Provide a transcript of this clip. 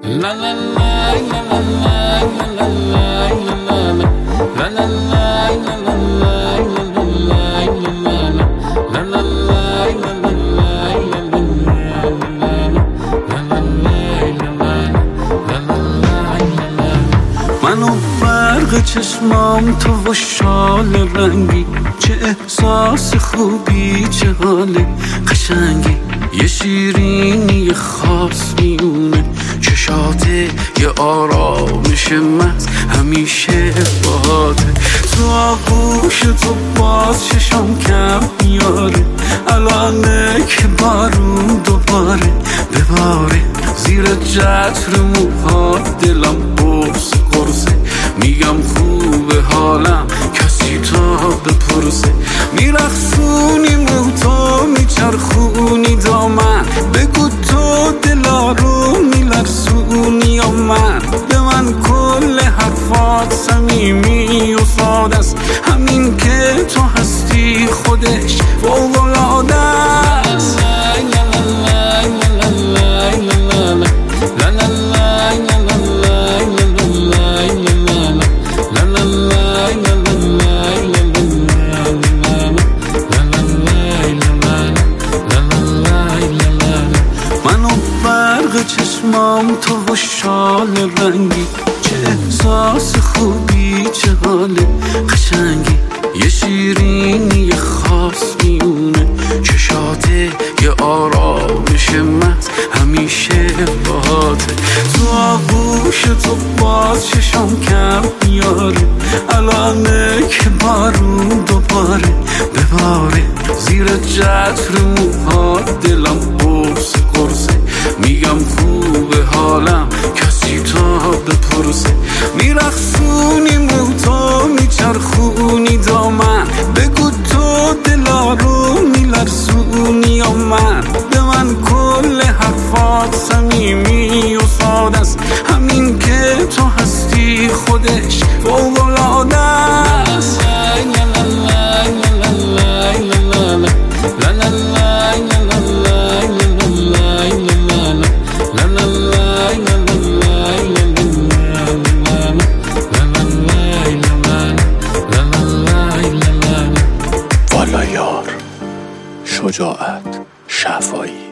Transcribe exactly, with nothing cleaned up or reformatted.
من و برق چشمام تو و شال رنگی، چه احساس خوبی، چه حال قشنگی. یه شیرینی خاص میونه چشاته، یه آرامش محض همیشه باهاته. تو آغوش تو باز چشم کم میاره، الانه که بارون دوباره بباره. زیر جتر موها دلم قرص قرصه، میگم خوبه حالم کسی تا بپرسه. میرخصونی موتو میچرخونی دامن، بگو تو دلا رو میلرسونی یا من. به من کل حرفات صمیمی و ساده است، همین که تو هستی خودش فوق‌العاده است. چشمام تو و شال رنگی، چه احساس خوبی، چه حال قشنگی. یه شیرینی خاص میونه چشاته، یه آرامش محض همیشه باهاته. تو آغوش تو باز چشم کم میاره، الانه که بارون دوباره بباره. زیر جتر موها دلم قرص قرصه، میگم خوبه حالم کسی تا بپرسه. میرخصونی موتو میچرخونی دامن، بگو تو دلا رو میلرسونی یا من. به من کل حرفات صمیمی و ساده است، همین که تو هستی خودش فوق‌العاده است. والا یار، شجاعت، شفایی.